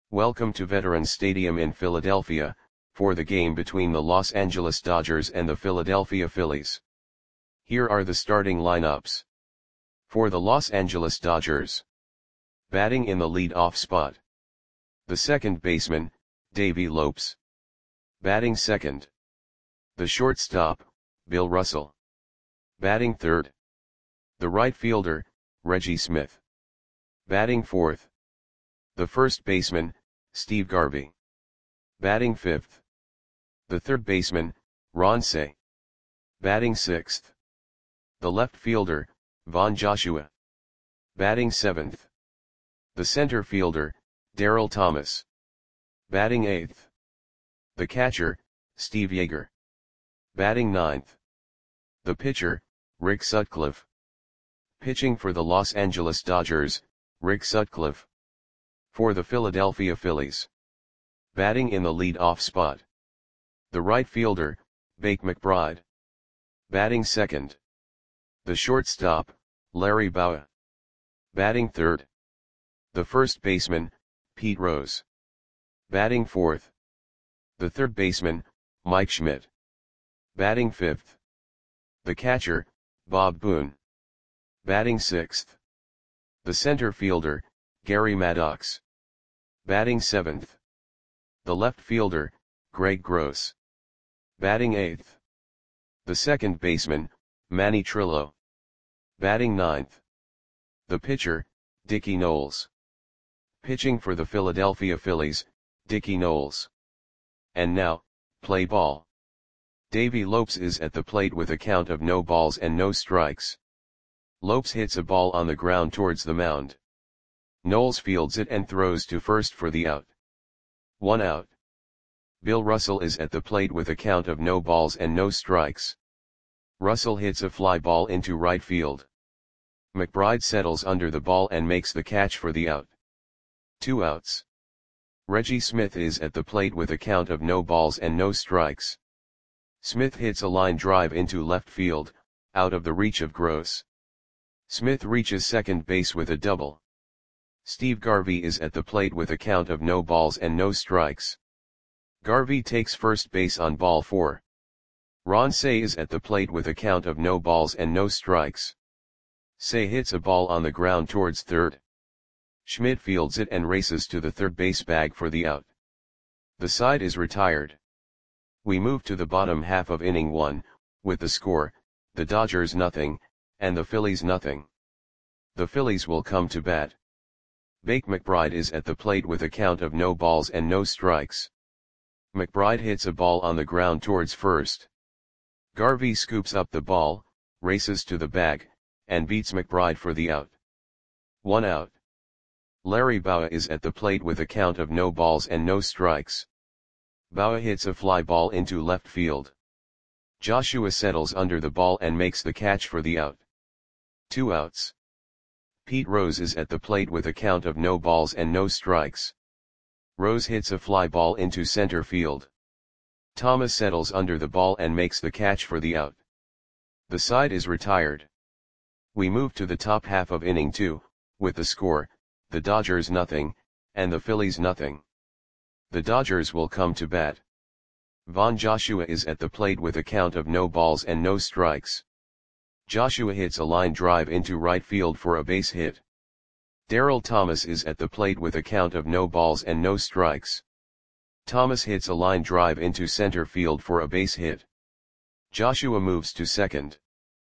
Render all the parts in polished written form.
Welcome to Veterans Stadium in Philadelphia, for the game between the Los Angeles Dodgers and the Philadelphia Phillies. Here are the starting lineups. For the Los Angeles Dodgers. Batting in the lead-off spot. The second baseman, Davey Lopes. Batting second. The shortstop, Bill Russell. Batting third. The right fielder, Reggie Smith. Batting fourth. The first baseman, Steve Garvey. Batting fifth. The third baseman, Ron Cey. Batting sixth. The left fielder, Von Joshua. Batting seventh. The center fielder, Darryl Thomas. Batting eighth. The catcher, Steve Yeager. Batting ninth. The pitcher, Rick Sutcliffe. Pitching for the Los Angeles Dodgers, Rick Sutcliffe. For the Philadelphia Phillies. Batting in the lead-off spot. The right fielder, Bake McBride. Batting second. The shortstop, Larry Bowa. Batting third. The first baseman, Pete Rose. Batting fourth. The third baseman, Mike Schmidt. Batting fifth. The catcher, Bob Boone. Batting sixth. The center fielder, Gary Maddox. Batting seventh. The left fielder, Greg Gross. Batting eighth. The second baseman, Manny Trillo. Batting ninth. The pitcher, Dickie Knowles. Pitching for the Philadelphia Phillies, Dickie Knowles. And now, play ball. Davey Lopes is at the plate with a count of no balls and no strikes. Lopes hits a ball on the ground towards the mound. Knowles fields it and throws to first for the out. 1 out. Bill Russell is at the plate with a count of no balls and no strikes. Russell hits a fly ball into right field. McBride settles under the ball and makes the catch for the out. 2 outs. Reggie Smith is at the plate with a count of no balls and no strikes. Smith hits a line drive into left field, out of the reach of Gross. Smith reaches second base with a double. Steve Garvey is at the plate with a count of no balls and no strikes. Garvey takes first base on ball 4. Ron Cey is at the plate with a count of no balls and no strikes. Cey hits a ball on the ground towards third. Schmidt fields it and races to the third base bag for the out. The side is retired. We move to the bottom half of inning 1, with the score, the Dodgers 0, and the Phillies 0. The Phillies will come to bat. Bake McBride is at the plate with a count of no balls and no strikes. McBride hits a ball on the ground towards first. Garvey scoops up the ball, races to the bag, and beats McBride for the out. 1 out. Larry Bowa is at the plate with a count of no balls and no strikes. Bowa hits a fly ball into left field. Joshua settles under the ball and makes the catch for the out. 2 outs. Pete Rose is at the plate with a count of no balls and no strikes. Rose hits a fly ball into center field. Thomas settles under the ball and makes the catch for the out. The side is retired. We move to the top half of inning 2, with the score, the Dodgers 0, and the Phillies 0. The Dodgers will come to bat. Von Joshua is at the plate with a count of no balls and no strikes. Joshua hits a line drive into right field for a base hit. Darryl Thomas is at the plate with a count of no balls and no strikes. Thomas hits a line drive into center field for a base hit. Joshua moves to second.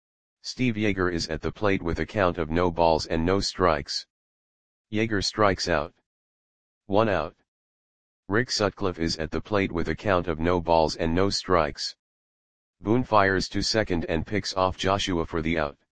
Steve Yeager is at the plate with a count of no balls and no strikes. Yeager strikes out. 1 out. Rick Sutcliffe is at the plate with a count of no balls and no strikes. Boone fires to second and picks off Joshua for the out.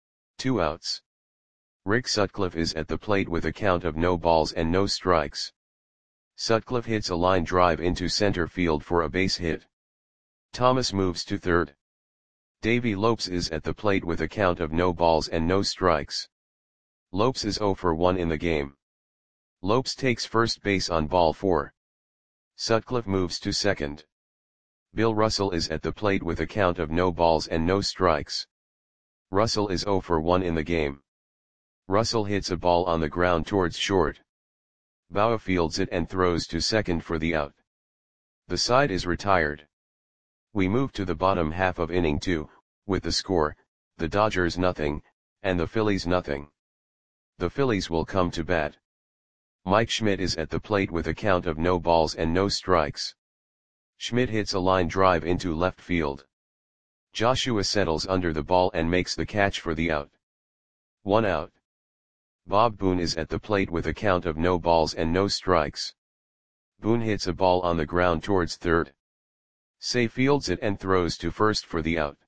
2 outs. Rick Sutcliffe is at the plate with a count of no balls and no strikes. Sutcliffe hits a line drive into center field for a base hit. Thomas moves to third. Davey Lopes is at the plate with a count of no balls and no strikes. Lopes is 0 for 1 in the game. Lopes takes first base on ball 4. Sutcliffe moves to second. Bill Russell is at the plate with a count of no balls and no strikes. Russell is 0 for 1 in the game. Russell hits a ball on the ground towards short. Bauer fields it and throws to second for the out. The side is retired. We move to the bottom half of inning 2, with the score, the Dodgers nothing, and the Phillies nothing. The Phillies will come to bat. Mike Schmidt is at the plate with a count of no balls and no strikes. Schmidt hits a line drive into left field. Joshua settles under the ball and makes the catch for the out. 1 out. Bob Boone is at the plate with a count of no balls and no strikes. Boone hits a ball on the ground towards third. Say fields it and throws to first for the out.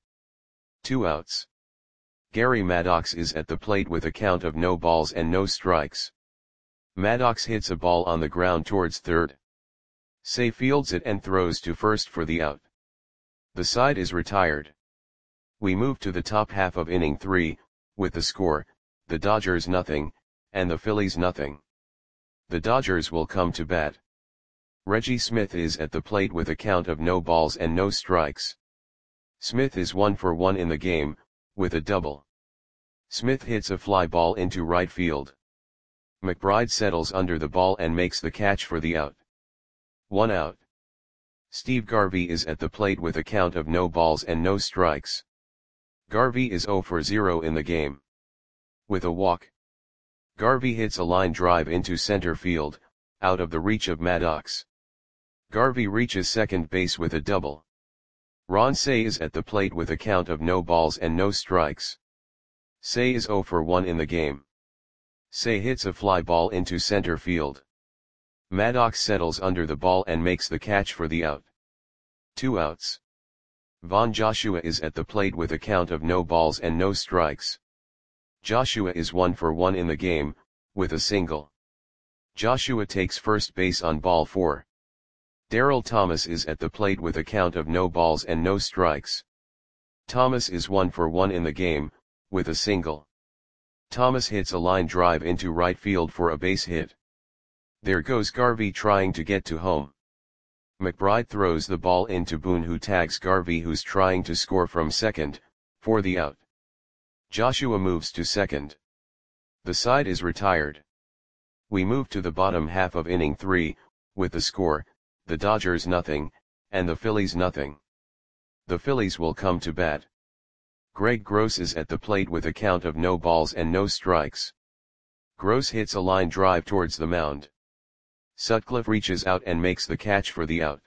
2 outs. Gary Maddox is at the plate with a count of no balls and no strikes. Maddox hits a ball on the ground towards third. Say fields it and throws to first for the out. The side is retired. We move to the top half of inning 3, with the score, the Dodgers nothing, and the Phillies nothing. The Dodgers will come to bat. Reggie Smith is at the plate with a count of no balls and no strikes. Smith is 1 for 1 in the game, with a double. Smith hits a fly ball into right field. McBride settles under the ball and makes the catch for the out. 1 out. Steve Garvey is at the plate with a count of no balls and no strikes. Garvey is 0 for 0 in the game. With a walk. Garvey hits a line drive into center field, out of the reach of Maddox. Garvey reaches second base with a double. Ron Cey is at the plate with a count of no balls and no strikes. Cey is 0 for 1 in the game. Cey hits a fly ball into center field. Maddox settles under the ball and makes the catch for the out. 2 outs. Von Joshua is at the plate with a count of no balls and no strikes. Joshua is 1 for 1 in the game, with a single. Joshua takes first base on ball 4. Darrell Thomas is at the plate with a count of no balls and no strikes. Thomas is 1 for 1 in the game, with a single. Thomas hits a line drive into right field for a base hit. There goes Garvey trying to get to home. McBride throws the ball into Boone, who tags Garvey, who's trying to score from second, for the out. Joshua moves to second. The side is retired. We move to the bottom half of inning 3, with the score, the Dodgers nothing, and the Phillies nothing. The Phillies will come to bat. Greg Gross is at the plate with a count of no balls and no strikes. Gross hits a line drive towards the mound. Sutcliffe reaches out and makes the catch for the out.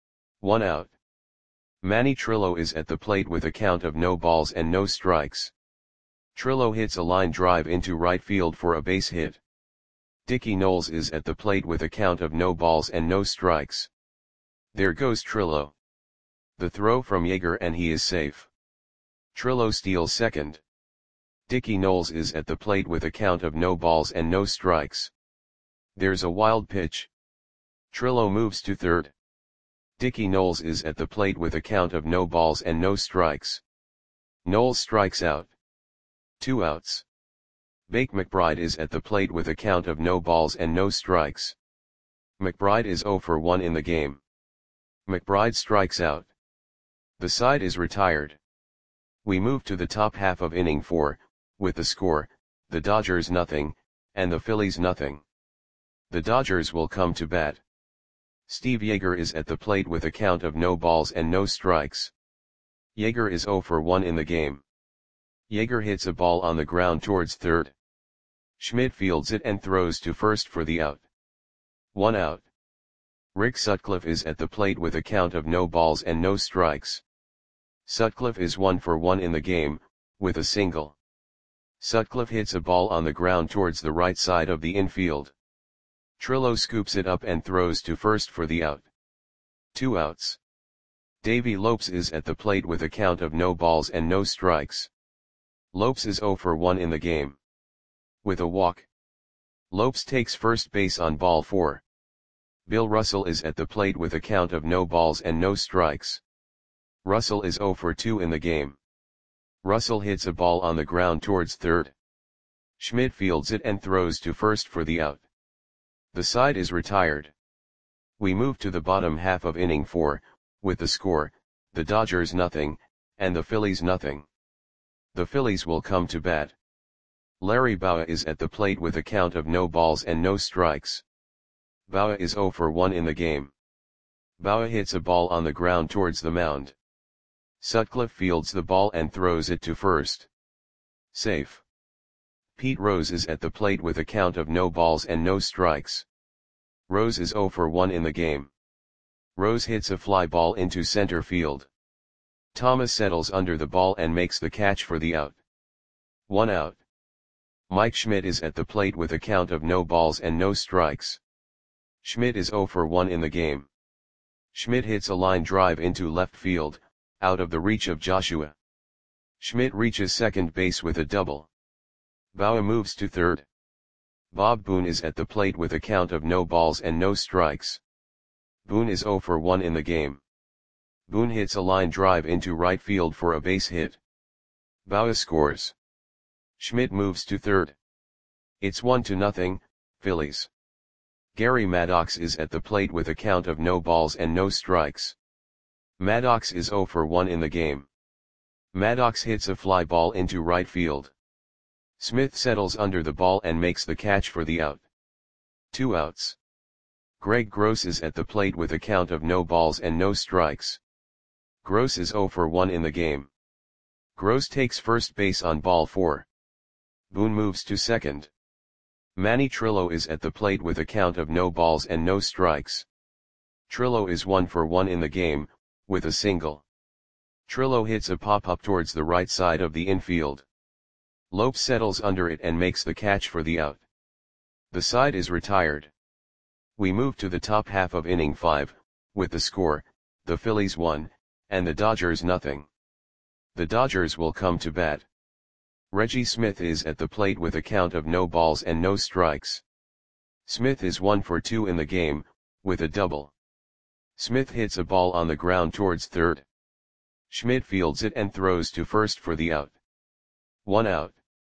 1 out. Manny Trillo is at the plate with a count of no balls and no strikes. Trillo hits a line drive into right field for a base hit. Dickie Knowles is at the plate with a count of no balls and no strikes. There goes Trillo. The throw from Yeager and he is safe. Trillo steals second. Dickie Knowles is at the plate with a count of no balls and no strikes. There's a wild pitch. Trillo moves to third. Dickie Knowles is at the plate with a count of no balls and no strikes. Knowles strikes out. 2 outs. Bake McBride is at the plate with a count of no balls and no strikes. McBride is 0 for 1 in the game. McBride strikes out. The side is retired. We move to the top half of inning 4, with the score, the Dodgers nothing, and the Phillies nothing. The Dodgers will come to bat. Steve Yeager is at the plate with a count of no balls and no strikes. Yeager is 0 for 1 in the game. Yeager hits a ball on the ground towards third. Schmidt fields it and throws to first for the out. 1 out. Rick Sutcliffe is at the plate with a count of no balls and no strikes. Sutcliffe is 1 for 1 in the game, with a single. Sutcliffe hits a ball on the ground towards the right side of the infield. Trillo scoops it up and throws to first for the out. 2 outs. Davey Lopes is at the plate with a count of no balls and no strikes. Lopes is 0 for 1 in the game. With a walk. Lopes takes first base on ball 4. Bill Russell is at the plate with a count of no balls and no strikes. Russell is 0 for 2 in the game. Russell hits a ball on the ground towards third. Schmidt fields it and throws to first for the out. The side is retired. We move to the bottom half of inning 4, with the score, the Dodgers nothing, and the Phillies nothing. The Phillies will come to bat. Larry Bowa is at the plate with a count of no balls and no strikes. Bauer is 0 for 1 in the game. Bauer hits a ball on the ground towards the mound. Sutcliffe fields the ball and throws it to first. Safe. Pete Rose is at the plate with a count of no balls and no strikes. Rose is 0 for 1 in the game. Rose hits a fly ball into center field. Thomas settles under the ball and makes the catch for the out. 1 out. Mike Schmidt is at the plate with a count of no balls and no strikes. Schmidt is 0 for 1 in the game. Schmidt hits a line drive into left field, out of the reach of Joshua. Schmidt reaches second base with a double. Bauer moves to third. Bob Boone is at the plate with a count of no balls and no strikes. Boone is 0 for 1 in the game. Boone hits a line drive into right field for a base hit. Bauer scores. Schmidt moves to third. It's 1-0, Phillies. Gary Maddox is at the plate with a count of no balls and no strikes. Maddox is 0 for 1 in the game. Maddox hits a fly ball into right field. Smith settles under the ball and makes the catch for the out. 2 outs. Greg Gross is at the plate with a count of no balls and no strikes. Gross is 0 for 1 in the game. Gross takes first base on ball 4. Boone moves to second. Manny Trillo is at the plate with a count of no balls and no strikes. Trillo is 1 for 1 in the game, with a single. Trillo hits a pop-up towards the right side of the infield. Lopes settles under it and makes the catch for the out. The side is retired. We move to the top half of inning 5, with the score, the Phillies 1, and the Dodgers nothing. The Dodgers will come to bat. Reggie Smith is at the plate with a count of no balls and no strikes. Smith is 1 for 2 in the game, with a double. Smith hits a ball on the ground towards third. Schmidt fields it and throws to first for the out. 1 out.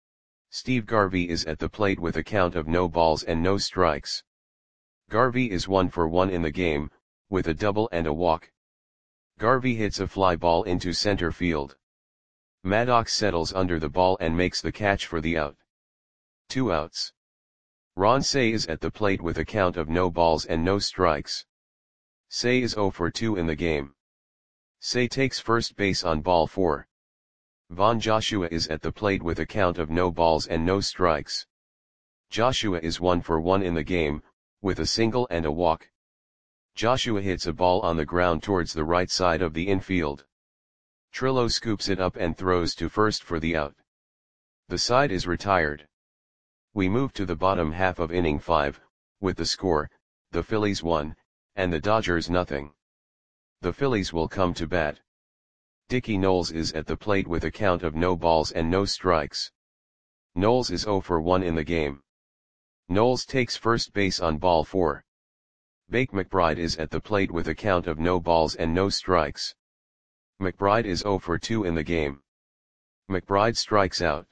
Steve Garvey is at the plate with a count of no balls and no strikes. Garvey is 1 for 1 in the game, with a double and a walk. Garvey hits a fly ball into center field. Maddox settles under the ball and makes the catch for the out. 2 outs. Ron Cey is at the plate with a count of no balls and no strikes. Cey is 0 for 2 in the game. Cey takes first base on ball 4. Von Joshua is at the plate with a count of no balls and no strikes. Joshua is 1 for 1 in the game, with a single and a walk. Joshua hits a ball on the ground towards the right side of the infield. Trillo scoops it up and throws to first for the out. The side is retired. We move to the bottom half of inning 5, with the score, the Phillies 1, and the Dodgers nothing. The Phillies will come to bat. Dickie Knowles is at the plate with a count of no balls and no strikes. Knowles is 0 for 1 in the game. Knowles takes first base on ball 4. Bake McBride is at the plate with a count of no balls and no strikes. McBride is 0 for 2 in the game. McBride strikes out.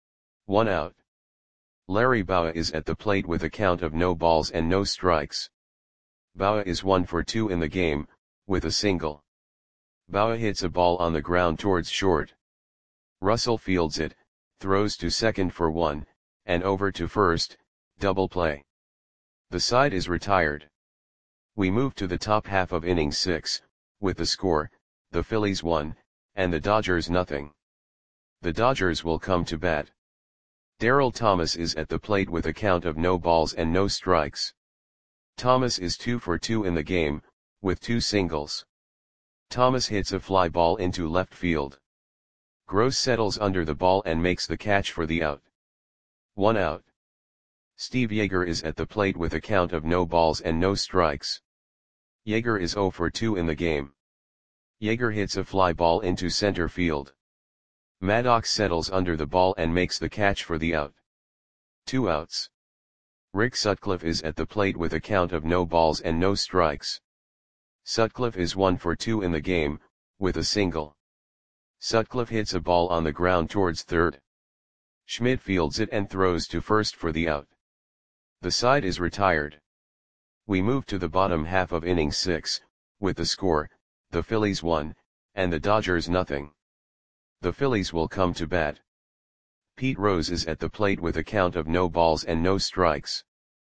1 out. Larry Bowa is at the plate with a count of no balls and no strikes. Bowa is 1 for 2 in the game, with a single. Bowa hits a ball on the ground towards short. Russell fields it, throws to second for 1, and over to first, double play. The side is retired. We move to the top half of inning 6, with the score, the Phillies 1, and the Dodgers nothing. The Dodgers will come to bat. Darryl Thomas is at the plate with a count of no balls and no strikes. Thomas is 2 for 2 in the game, with 2 singles. Thomas hits a fly ball into left field. Gross settles under the ball and makes the catch for the out. 1 out. Steve Yeager is at the plate with a count of no balls and no strikes. Yeager is 0 for 2 in the game. Yeager hits a fly ball into center field. Maddox settles under the ball and makes the catch for the out. 2 outs. Rick Sutcliffe is at the plate with a count of no balls and no strikes. Sutcliffe is 1 for 2 in the game, with a single. Sutcliffe hits a ball on the ground towards third. Schmidt fields it and throws to first for the out. The side is retired. We move to the bottom half of inning 6, with the score, the Phillies 1, and the Dodgers nothing. The Phillies will come to bat. Pete Rose is at the plate with a count of no balls and no strikes.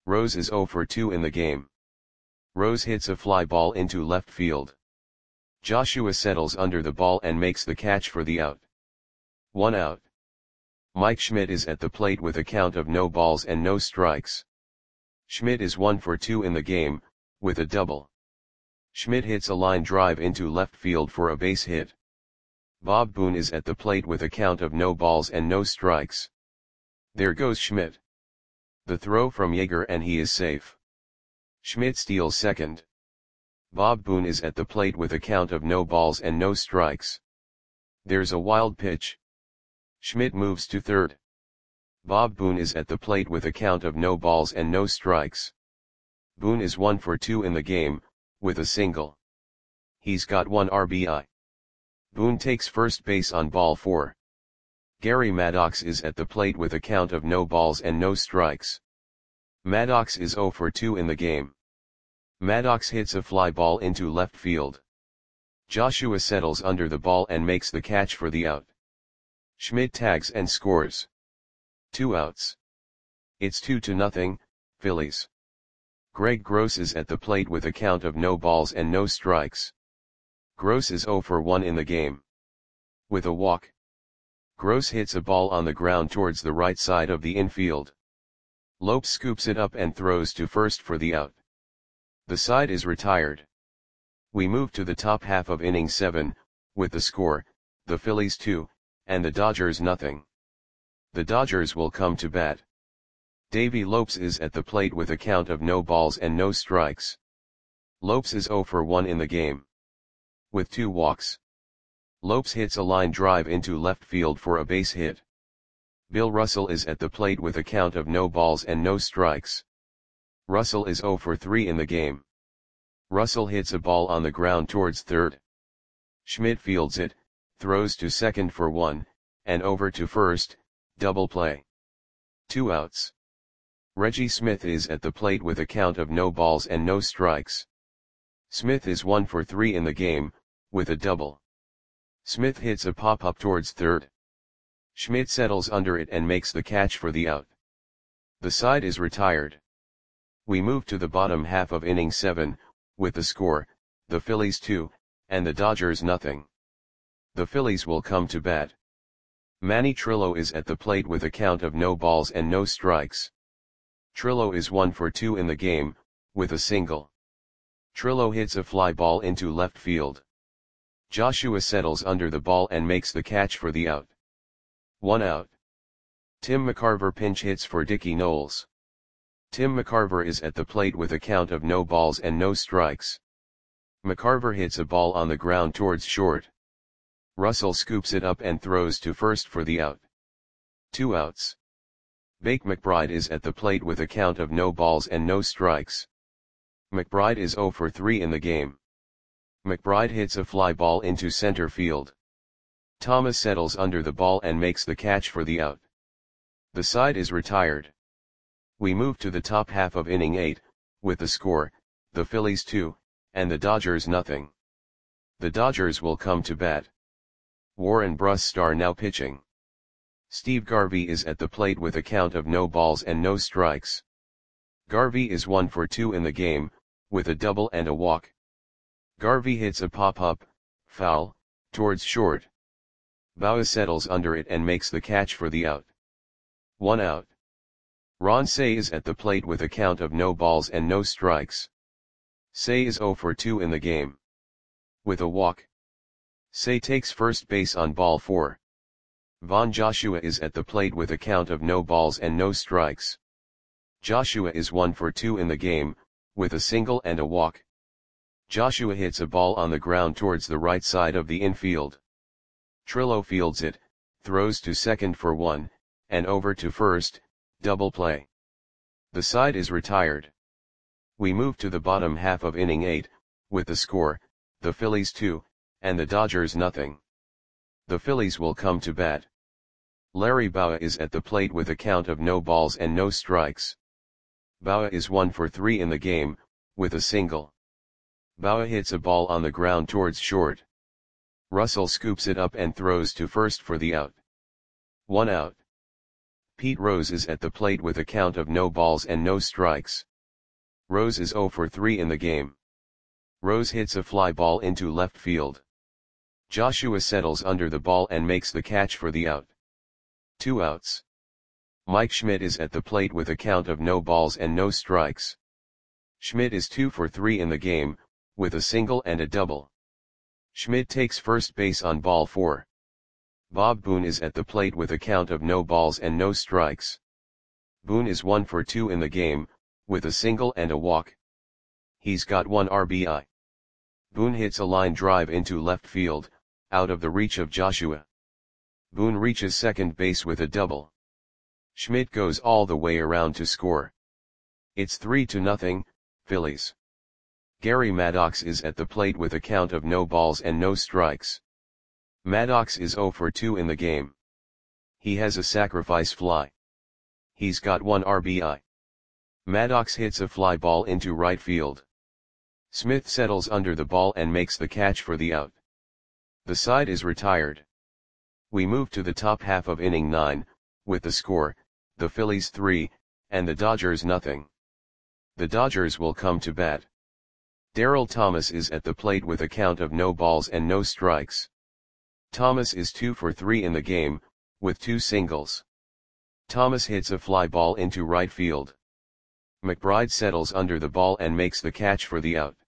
Rose is 0 for 2 in the game. Rose hits a fly ball into left field. Joshua settles under the ball and makes the catch for the out. 1 out. Mike Schmidt is at the plate with a count of no balls and no strikes. Schmidt is 1 for 2 in the game, with a double. Schmidt hits a line drive into left field for a base hit. Bob Boone is at the plate with a count of no balls and no strikes. There goes Schmidt. The throw from Yeager and he is safe. Schmidt steals second. Bob Boone is at the plate with a count of no balls and no strikes. There's a wild pitch. Schmidt moves to third. Bob Boone is at the plate with a count of no balls and no strikes. Boone is 1 for 2 in the game, with a single. He's got 1 RBI. Boone takes first base on ball 4. Gary Maddox is at the plate with a count of no balls and no strikes. Maddox is 0 for 2 in the game. Maddox hits a fly ball into left field. Joshua settles under the ball and makes the catch for the out. Schmidt tags and scores. 2 outs. It's 2-0, Phillies. Greg Gross is at the plate with a count of no balls and no strikes. Gross is 0 for 1 in the game. With a walk. Gross hits a ball on the ground towards the right side of the infield. Lopes scoops it up and throws to first for the out. The side is retired. We move to the top half of inning 7, with the score, the Phillies 2, and the Dodgers nothing. The Dodgers will come to bat. Davey Lopes is at the plate with a count of no balls and no strikes. Lopes is 0 for 1 in the game. With 2 walks. Lopes hits a line drive into left field for a base hit. Bill Russell is at the plate with a count of no balls and no strikes. Russell is 0 for 3 in the game. Russell hits a ball on the ground towards third. Schmidt fields it, throws to second for 1, and over to first, double play. 2 outs. Reggie Smith is at the plate with a count of no balls and no strikes. Smith is 1 for 3 in the game, with a double. Smith hits a pop-up towards third. Schmidt settles under it and makes the catch for the out. The side is retired. We move to the bottom half of inning 7, with the score, the Phillies 2, and the Dodgers nothing. The Phillies will come to bat. Manny Trillo is at the plate with a count of no balls and no strikes. Trillo is 1 for 2 in the game, with a single. Trillo hits a fly ball into left field. Joshua settles under the ball and makes the catch for the out. 1 out. Tim McCarver pinch hits for Dickie Knowles. Tim McCarver is at the plate with a count of no balls and no strikes. McCarver hits a ball on the ground towards short. Russell scoops it up and throws to first for the out. 2 outs. Bake McBride is at the plate with a count of no balls and no strikes. McBride is 0 for 3 in the game. McBride hits a fly ball into center field. Thomas settles under the ball and makes the catch for the out. The side is retired. We move to the top half of inning 8, with the score, the Phillies 2, and the Dodgers nothing. The Dodgers will come to bat. Warren Brustar now pitching. Steve Garvey is at the plate with a count of no balls and no strikes. Garvey is 1 for 2 in the game, with a double and a walk. Garvey hits a pop-up, foul, towards short. Baua settles under it and makes the catch for the out. 1 out. Ron Cey is at the plate with a count of no balls and no strikes. Cey is 0 for 2 in the game. With a walk. Cey takes first base on ball 4. Von Joshua is at the plate with a count of no balls and no strikes. Joshua is 1 for 2 in the game, with a single and a walk. Joshua hits a ball on the ground towards the right side of the infield. Trillo fields it, throws to second for 1, and over to first, double play. The side is retired. We move to the bottom half of inning 8, with the score, the Phillies 2, and the Dodgers nothing. The Phillies will come to bat. Larry Baua is at the plate with a count of no balls and no strikes. Baua is 1 for 3 in the game, with a single. Baua hits a ball on the ground towards short. Russell scoops it up and throws to first for the out. 1 out. Pete Rose is at the plate with a count of no balls and no strikes. Rose is 0 for 3 in the game. Rose hits a fly ball into left field. Joshua settles under the ball and makes the catch for the out. 2 outs. Mike Schmidt is at the plate with a count of no balls and no strikes. Schmidt is 2 for 3 in the game, with a single and a double. Schmidt takes first base on ball 4. Bob Boone is at the plate with a count of no balls and no strikes. Boone is 1 for 2 in the game, with a single and a walk. He's got 1 RBI. Boone hits a line drive into left field, out of the reach of Joshua. Boone reaches second base with a double. Schmidt goes all the way around to score. It's 3-0, Phillies. Gary Maddox is at the plate with a count of no balls and no strikes. Maddox is 0 for 2 in the game. He has a sacrifice fly. He's got 1 RBI. Maddox hits a fly ball into right field. Smith settles under the ball and makes the catch for the out. The side is retired. We move to the top half of inning 9, with the score, the Phillies 3, and the Dodgers nothing. The Dodgers will come to bat. Darryl Thomas is at the plate with a count of no balls and no strikes. Thomas is 2 for 3 in the game, with 2 singles. Thomas hits a fly ball into right field. McBride settles under the ball and makes the catch for the out.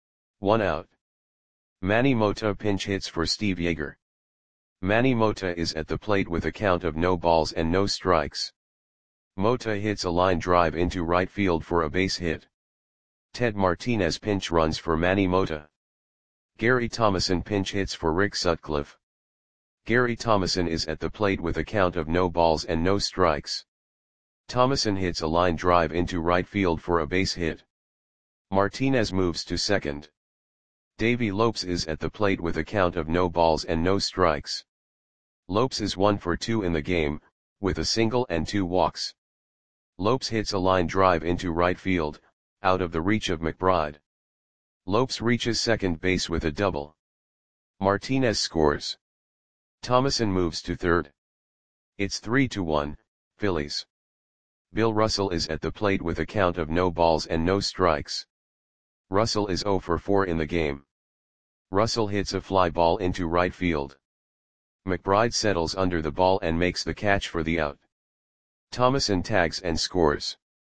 1 out. Manny Mota pinch hits for Steve Yeager. Manny Mota is at the plate with a count of no balls and no strikes. Mota hits a line drive into right field for a base hit. Ted Martinez pinch runs for Manny Mota. Gary Thomason pinch hits for Rick Sutcliffe. Gary Thomason is at the plate with a count of no balls and no strikes. Thomason hits a line drive into right field for a base hit. Martinez moves to second. Davey Lopes is at the plate with a count of no balls and no strikes. Lopes is 1 for 2 in the game, with a single and 2 walks. Lopes hits a line drive into right field, out of the reach of McBride. Lopes reaches second base with a double. Martinez scores. Thomason moves to third. It's 3-1, Phillies. Bill Russell is at the plate with a count of no balls and no strikes. Russell is 0 for 4 in the game. Russell hits a fly ball into right field. McBride settles under the ball and makes the catch for the out. Thomason tags and scores.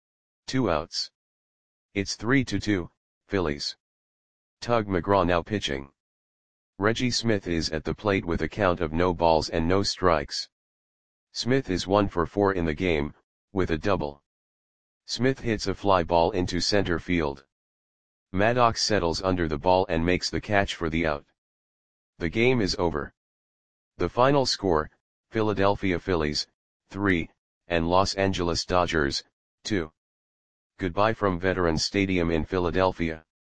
2 outs. It's 3-2, Phillies. Tug McGraw now pitching. Reggie Smith is at the plate with a count of no balls and no strikes. Smith is 1 for 4 in the game, with a double. Smith hits a fly ball into center field. Maddox settles under the ball and makes the catch for the out. The game is over. The final score, Philadelphia Phillies, 3, and Los Angeles Dodgers, 2. Goodbye from Veterans Stadium in Philadelphia.